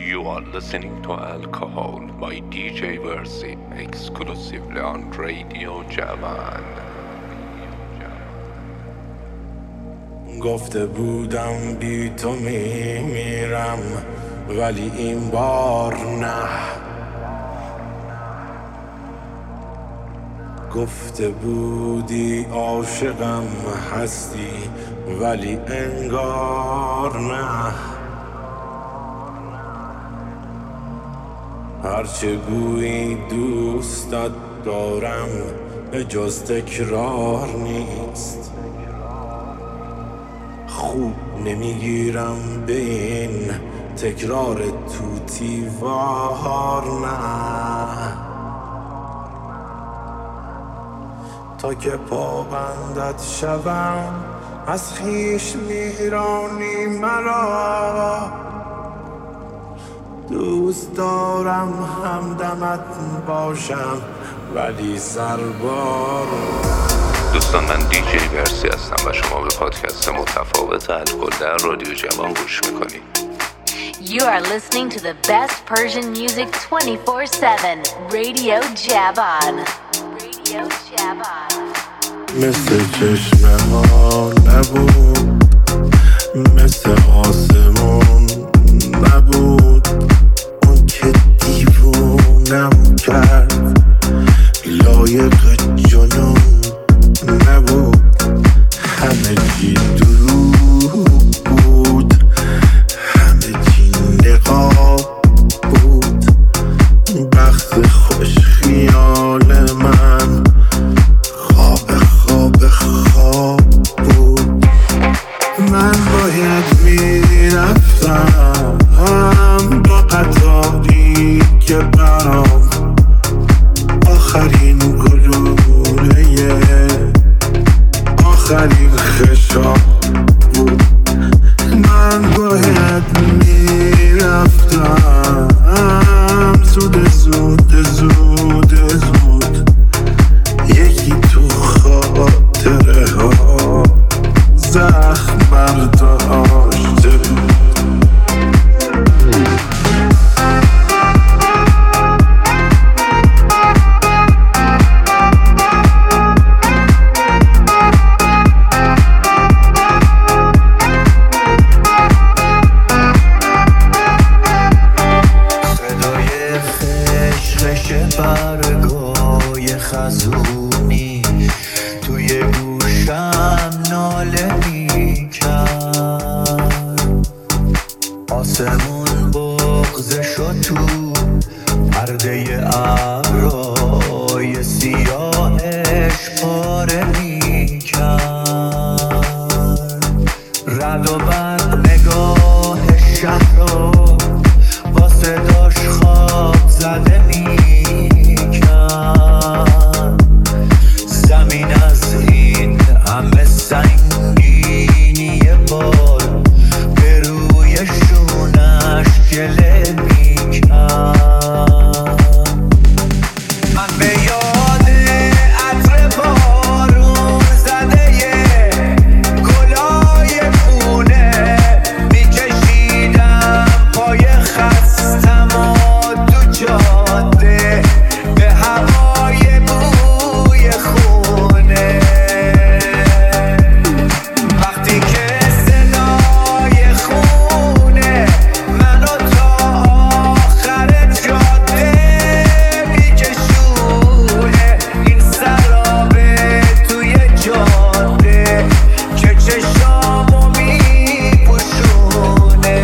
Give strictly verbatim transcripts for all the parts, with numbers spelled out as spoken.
You are listening to Alcohol by دی جی Versi exclusively on Radio Javan. گفته بودم بی تو میمیرم ولی این بار نه. گفته بودی عاشقم هستی ولی انگار نه. هرچه گویی دوستت دارم به جز تکرار نیست. خوب نمیگیرم به این تکرار توتی وار نه. تا که پابندت شوم از خویش میرانی مرا. دوست دارم همدمت باشم ولی سربار. دوستان، من دی جی Versi هستم و شما به پادکست متفاوت الکل در رادیو جوان گوش میکنید. You are listening to the best Persian music twenty-four seven. Radio Javan. Radio Javan. مثل چشمه ها نبود، مثل آسمون نبود. اون که دیوونم کرد لایق جنون نبود. همه چی دروغ بود، همه چی نقاب بود. بخت خوش خیال من خواب خواب خواب بود. من باید میرفتم با قطاری که برام آخرین گلوله آخرین خشاب بود. من باید میرفتم زود زود زود زود. یکی تو خاطره ها زخم برداشته بود. برگای خزونی توی گوشم ناله میکرد. آسمون بغض شد تو پرده ابرای سیاهش پاره میکرد. رد و بد نگاه شهر رو با صداش خواب زده میکرد. زمین از این همه سنگینی بار به روی شونش گله میکرد. من به یاد عطر بارون زده گلای خونه میکشیدم پای خستم و تو جاده به هوای بوی خونه. وقتی که صدای خونه منو تا آخر جاده میکشونه. این سرابه توی جاده که چشامو میپوشونه.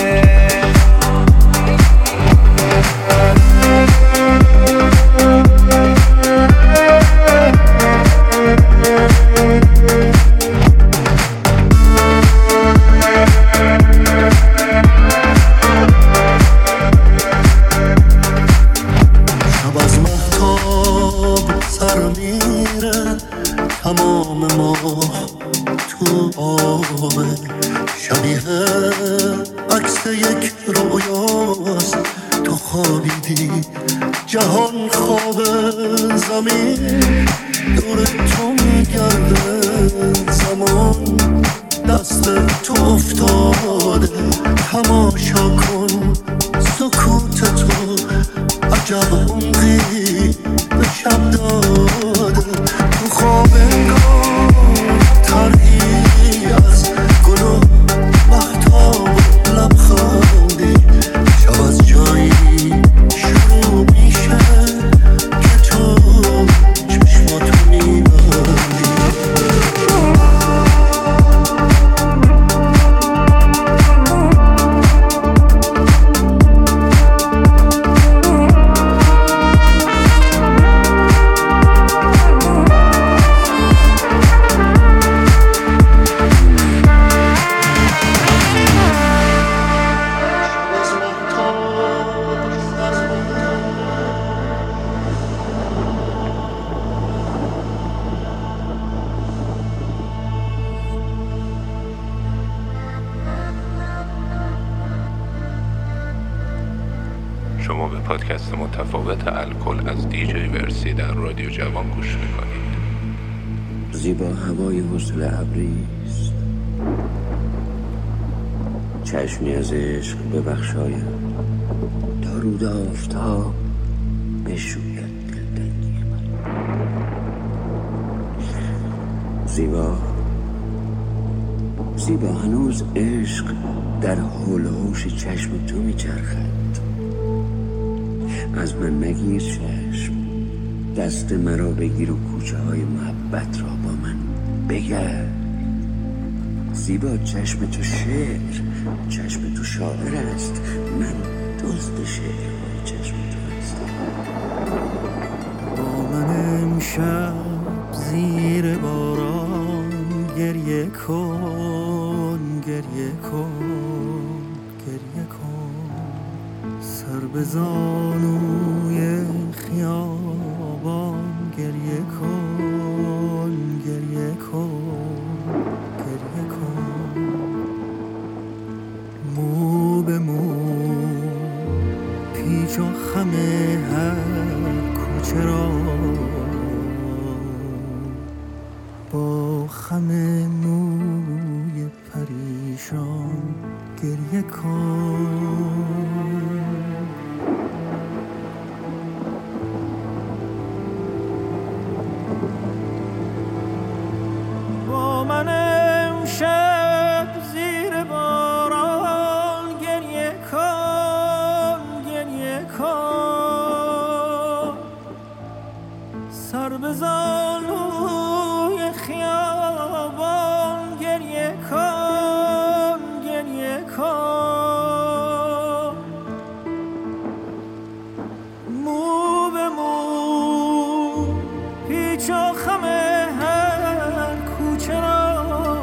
شب از مهتاب سر میره تمام ماه تو آبه. شبیه عکس یک رویاست. تو خوابیدی جهان خواب، زمین دور تو میگرده. زمان دست تو افتاده تماشا کن. عجب عمقی به شب داده تو خواب انگار ترهی از گل و مهتاب و لبخندی شب از جایی شروع میشه که تو چشماتو میبندی شما به پادکست متفاوت الکل از دیجی ورسی در رادیو جوان گوش میکنید. زیبا هوای حسن ابریست، چشمی از عشق ببخشایم، دارود آفتاب بشوید دلتنگی من. زیبا زیبا هنوز عشق در حول و حوش چشم تو میچرخد. از من نگیر چشم، دست مرا بگیر و کوچه های محبت را با من بگرد. زیبا چشم تو شعر، چشم تو شاعر است، من دزد شعر های چشم تو هستم. با من امشب زیر باران گریه کن، گریه کن، گریه کن، سر به زانوی خیابان گریه کن، گریه کن، گریه کن، مو به مو پیچ و خم هر کوچه را با خم موی پریشان گریه کن. با من امشب زیر باران گریه کن، گریه کن، سر به زانوی خیابان گریه کن، گریه کن، مو به مو پیچ و خم هر کوچه را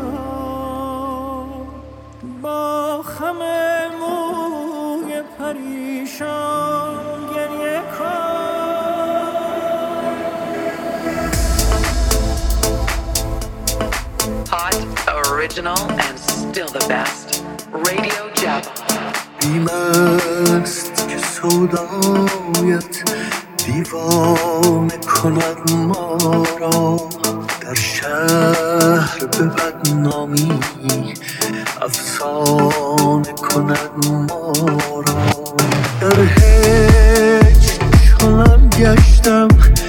با خم موی پریشان گریه کن. Hot, original, and still the best. Radio Java. بیمست که سودایت دیوانه کند ما را، در شهر به بدنامی افسانه کند ما را. در هیچ چنان گشتم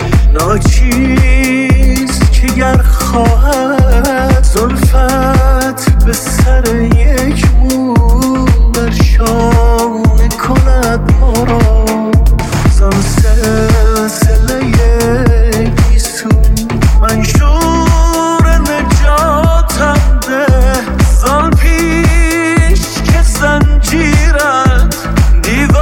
ناچیز که گر خواهد زلفت به سر یک مو بر شانه کند ما را. زان سلسله گیسون منشور نجاتم ده، زان پیش که زنجیرت دیوانه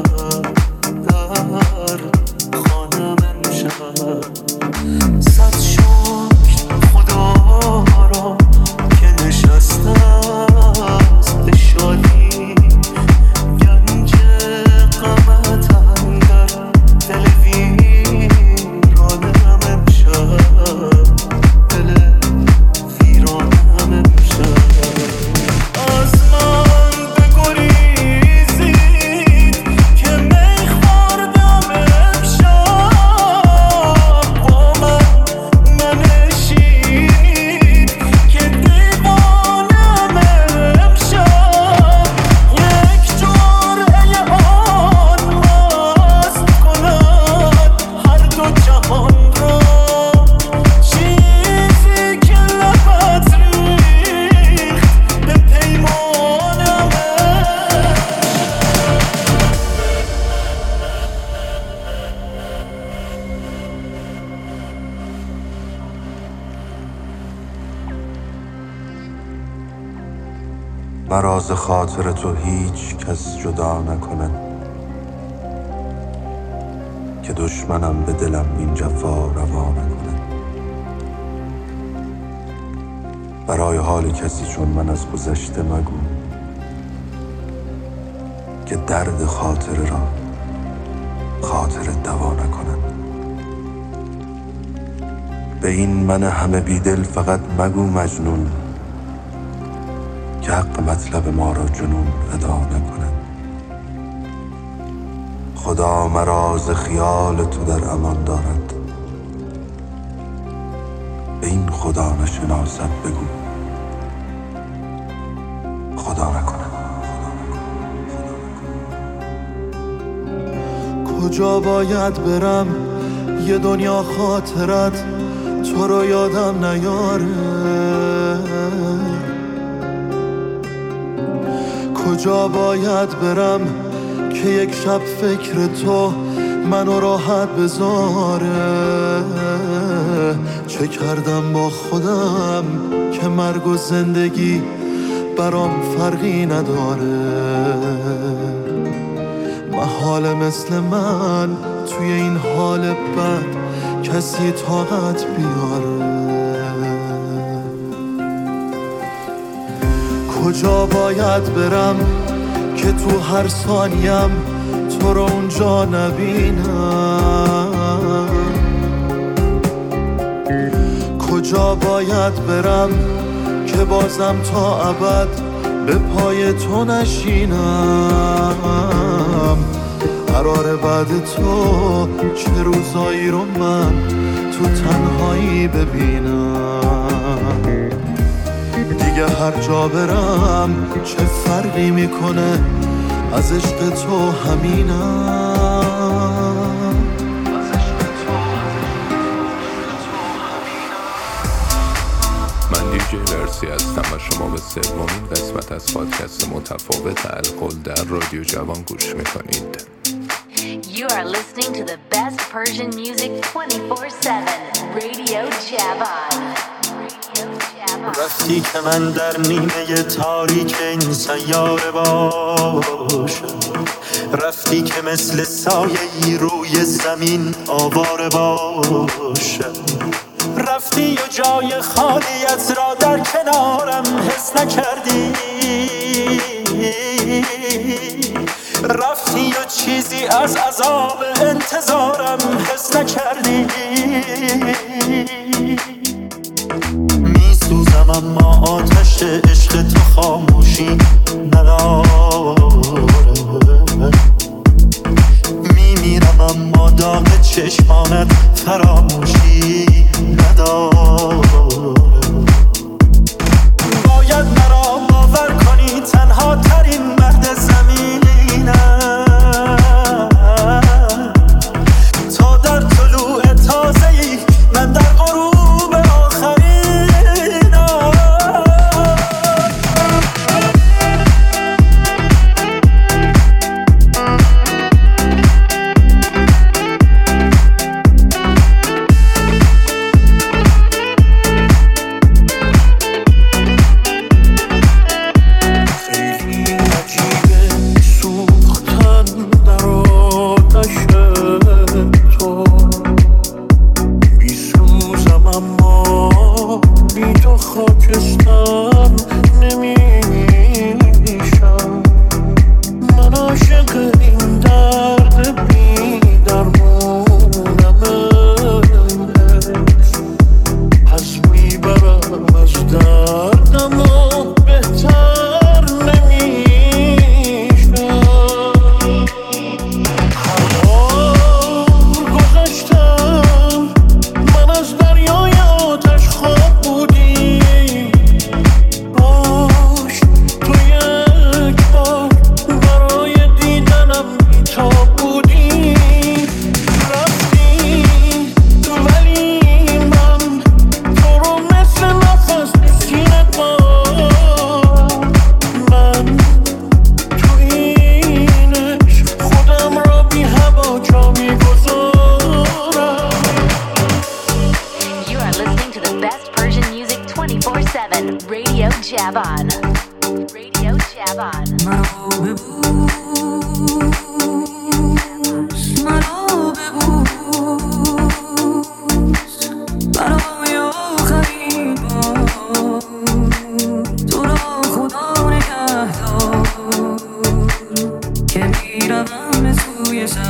در خانم امشب. صد شکر خدا را که نشسته است به شادی، گنج غمت اندر دل ویرانم امشب، دل ویرانم امشب. از من بگریزید که می خوردم امشب، با من منشینید که دیوانم امشب. یک جرعه آن مست کند هر دو جهان را، چیزی که لبت ریخت به پیمانم. مرا ز خاطر تو هیچ کس جدا نکند، که دشمنم به دلم این جفا روا نکند. برای حال کسی چون من از گذشته مگو، که درد خاطره را خاطر دوا نکند. به این من همه بیدل فقط مگو مجنون، که حق مطلب ما را جنون ادا نکند. خدا مرا ز خیال تو در امان دارد، به این خدا نشناسد بگو خدا نکند. کجا باید برم یه دنیا خاطرت تو رو یادم نیاره؟ کجا باید برم که یک شب فکر تو منو راحت بذاره؟ چه کردم با خودم که مرگ و زندگی برام فرقی نداره؟ محال مثل من توی این حال بد کسی طاقت بیاره؟ کجا باید برم که تو هر ثانیم تو رو اونجا نبینم؟ کجا باید برم که بازم تا ابد به پای تو نشینم؟ قرار بعد تو چه روزایی رو من تو تنهایی ببینم؟ دیگه هر جا برم چه فرقی میکنه، از عشق تو همینم. من دیجی ورسی هستم و شما به سومین قسمت از پادکست متفاوت الکل در رادیو جوان گوش میکنید. You are listening to the best Persian music twenty-four seven. Radio Javan. رفتی که من در نیمه تاریک این سیاره باشم، رفتی که مثل سایه‌ای روی زمین آواره باشم، رفتی و جای خالیت را در کنارم حس نکردی، رفتی و چیزی از عذاب انتظارم حس نکردی. میسوزم اما آتش عشق تو خاموشی نداره، میمیرم اما داغ چشمانت فراموشی نداره. باید مرا باور کنی تنها ترین مرد زمینم، تا در طلوع تازه‌ای من در غروب آخرینم.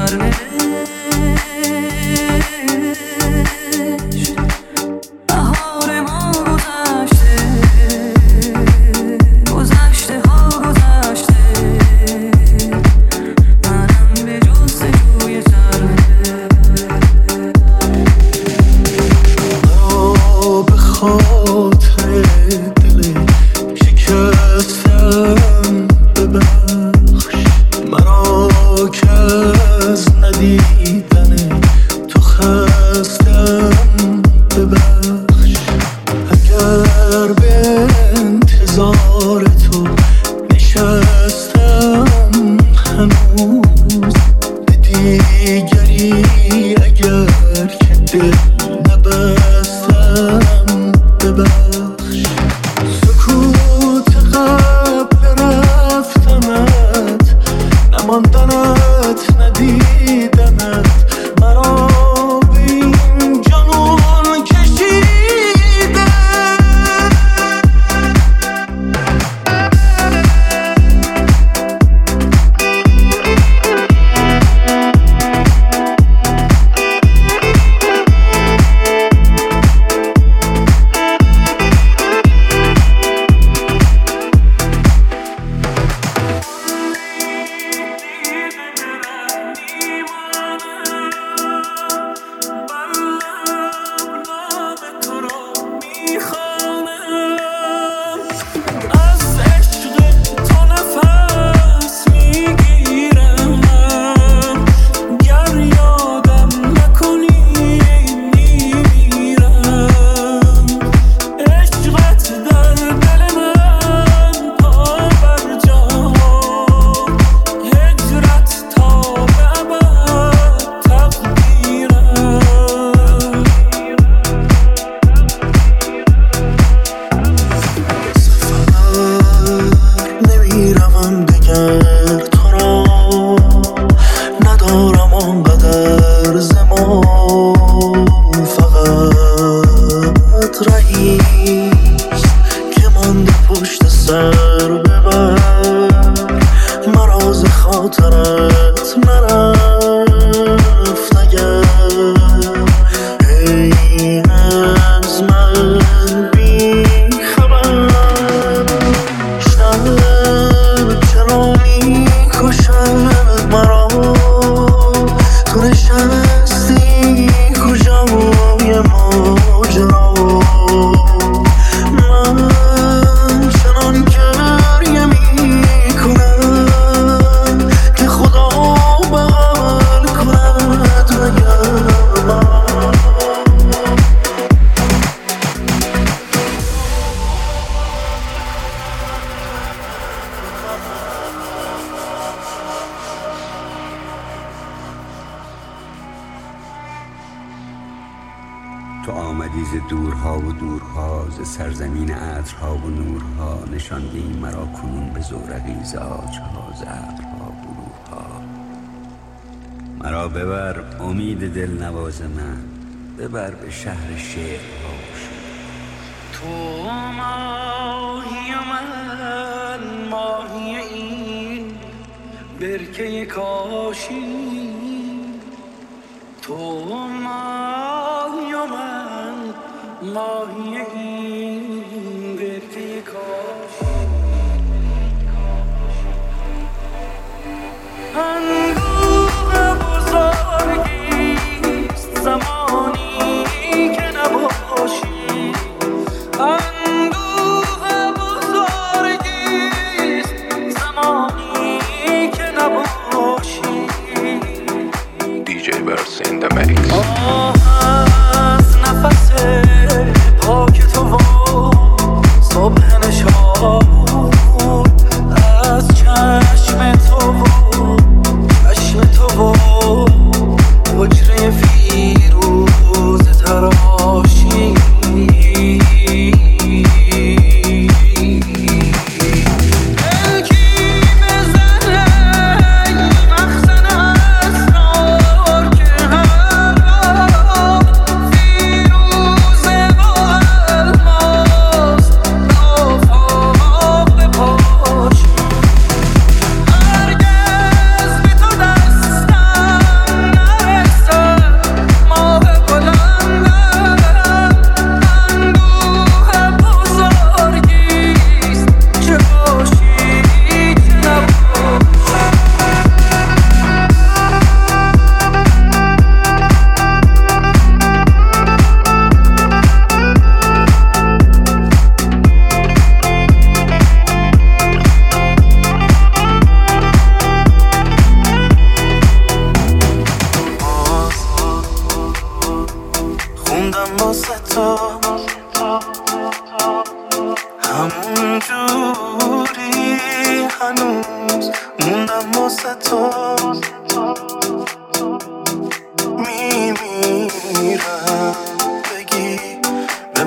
تو آمدی ز دورها و دورها، ز سرزمین عطرها و نورها، نشاندی مرا کنون به زورقی ز عاجها، ز ابرها و گروهها. مرا ببر امید دل نواز من، ببر به شهر شعرها. تو ماهی من، ماهی این برکه کاشی. تو ماهی من، ماهی این برکه کاشی. اندوه بزرگیست زمانی که نباشی. اندوه بزرگیست زمانی که نباشی. دی جی Verse in the mix. آه از نفس پاک تو و صبح نشان، از چشم تو و چشم تو و حجره فیروز تراشی. Oh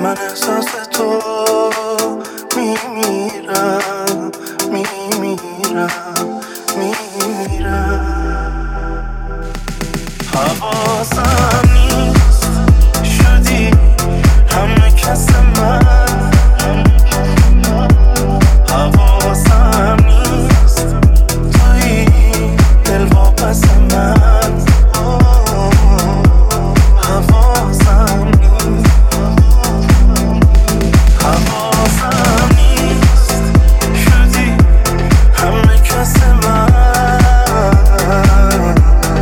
من احساس تو میمیرم میمیرم میمیرم حواسم نیست شدی همه کس من حواسم نیست توی دل واپس من حواسم نیست حواسم نیست شدی همه کس من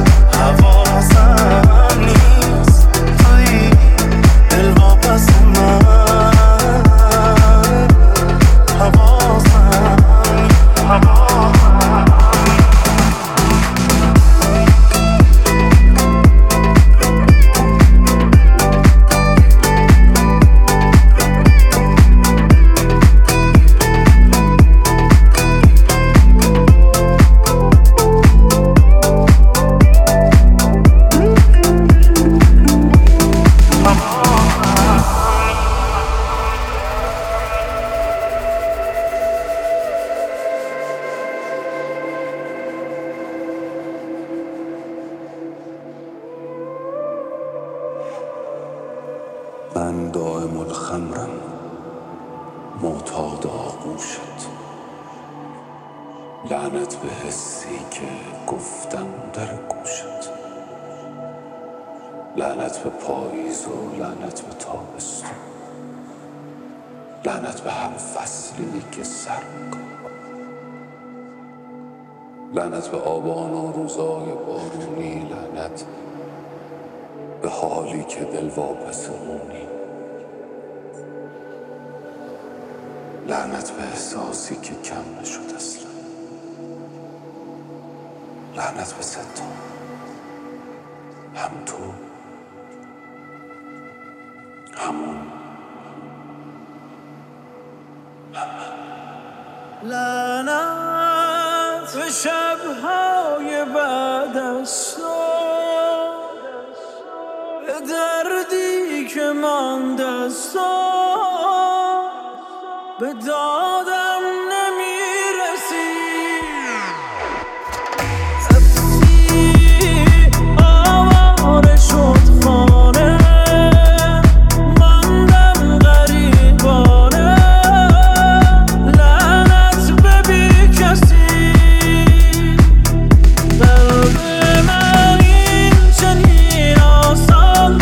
حواسم نیست توی دل واپس من حواسم حواسم من دائم الخمرم معتاد آغوشت لعنت به حسی که گفتم در گوشت لعنت به پاییز و لعنت به تابستون لعنت به هر فصلی که سر می‌کنم لعنت به آبان و روزای بارونی لعنت به حالی که دل واپس مونی لعنت به احساسی که کم نشد اصلا لعنت به ستا هم تو همون لعنت به شب‌های بعد از تو به دردی که ماند از تو به دادم نمیرسی حسی آواره شد خانه ماندم غریبانه لعنت به بی کسی قلب من این چنین آسان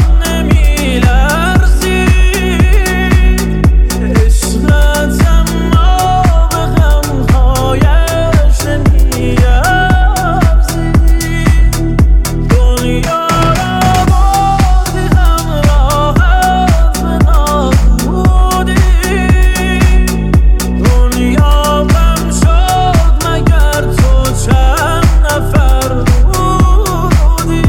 نمیلرزید عشقت اما به غمهایش نمیارزید دنیا را بردی همراهت به نابودی دنیا غم شد مگر تو چند نفر بودی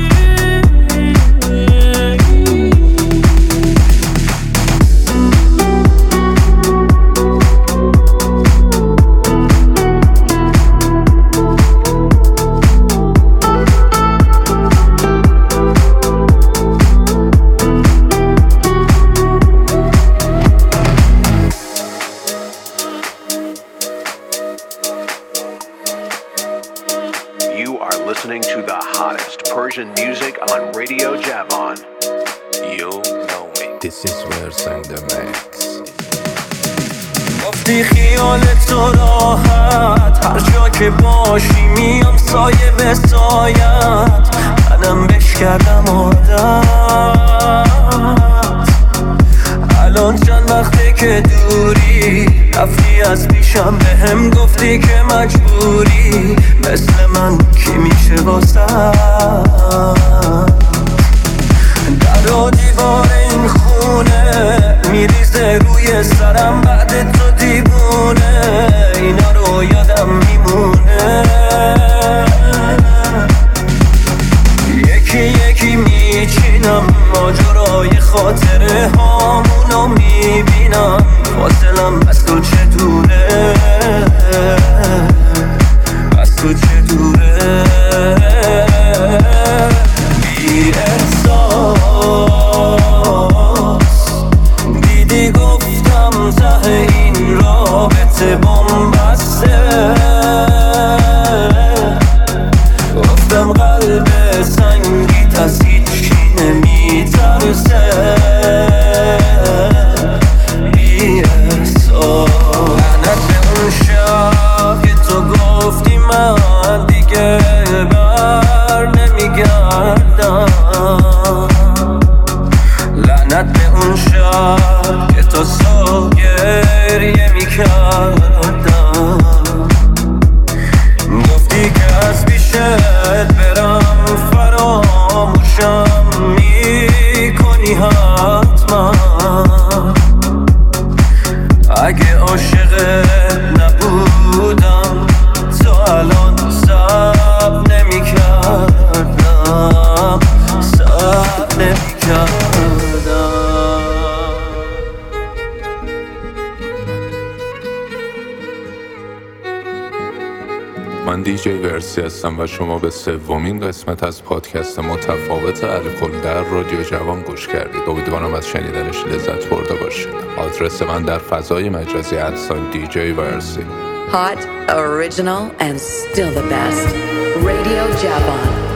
You are listening to the hottest Persian music on Radio Javon. You know me. This is Verse and the Max. گفتی خیال تو راحت هر جا که باشی میام سایه به سایت منم بش کردم عادت الان چند وقته که دوری رفتی از پیشم به هم گفتی که مجبوری مثل من کی میشه واسه در و دیوار این خونه میریزه روی سرم بعد تو دیوونه اینا رو یادم میمونه یکی یکی میچینم ماجرای خاطره هامونو میبینم فاصلم از تو چه دوره از تو چه دوره بی احساس بی ورسی هستم و شما به سومین قسمت از پادکست متفاوت الکل در رادیو جوان گوش کردید. امیدوارم از شنیدنش لذت برده باشید. آدرس من در فضای مجازی ادسان دی جی ورسی. Hot, original, and still the best. Radio Javan.